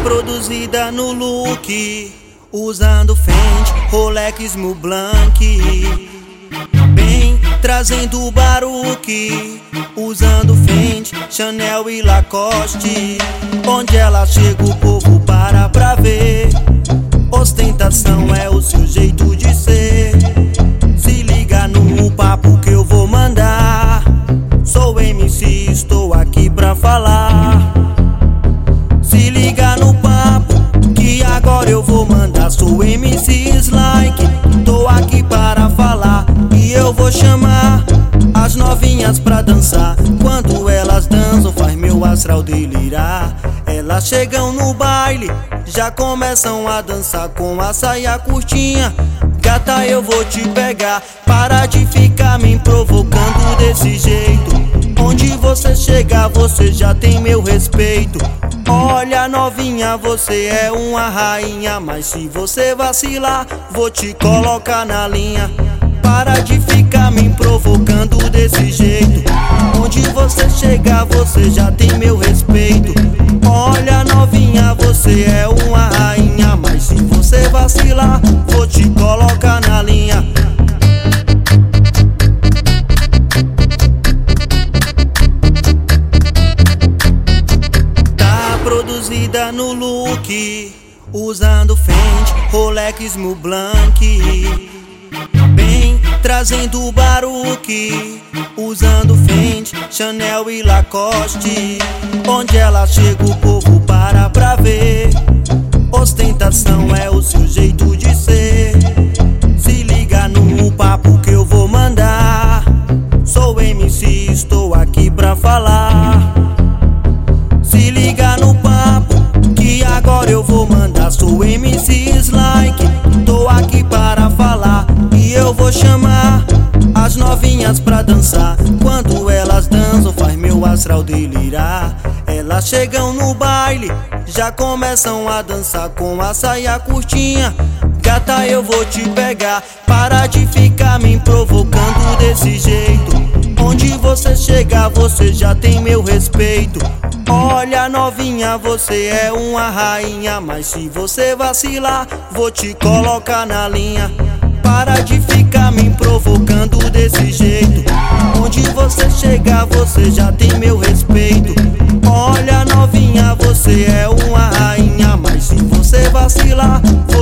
produzida no look, usando Fendi, Rolex, Montblanc. Bem trazendo Baruque, usando Fendi, Chanel e Lacoste. Onde ela chega o povo para pra ver. Ostentação é o seu jeito de ser. Se liga no papo que eu vou mandar. Sou MC, estou aqui pra falar. Se liga no papo que agora eu vou mandar. Sou MC Slike, tô aqui para falar. E eu vou chamar as novinhas pra dançar. Quando elas dançam faz meu astral delirar. Elas chegam no baile, já começam a dançar com a saia curtinha. Gata, eu vou te pegar, para de ficar me provocando desse jeito. Onde você chegar, você já tem meu respeito. Olha novinha, você é uma rainha, mas se você vacilar, vou te colocar na linha. Para de ficar me provocando desse jeito. Onde você chegar, você já tem meu respeito. Olha novinha, você é uma rainha, mas se você vacilar, vou te colocar na linha. Tá produzida no look, usando Fendi, Rolex, Montblanc. Bem trazendo Baruque, usando Fendi, Chanel e Lacoste. Onde ela chega o povo para pra ver. Ostentação é o seu jeito de ser. Se liga no papo que eu vou mandar. Sou MC, estou aqui pra falar. Se liga no papo que agora eu vou mandar. Sou MC Slike, tô aqui para falar. E eu vou chamar as novinhas pra dançar. Quando elas dançam faz meu astral delirar. Elas chegam no baile, já começam a dançar com a saia curtinha. Gata, eu vou te pegar, para de ficar me provocando desse jeito. Onde você chegar, você já tem meu respeito. Olha novinha, você é uma rainha, mas se você vacilar, vou te colocar na linha. Para de ficar me provocando desse jeito. Onde você chegar, você já tem meu respeito. Olha novinha, você é uma rainha, mas se você vacilar,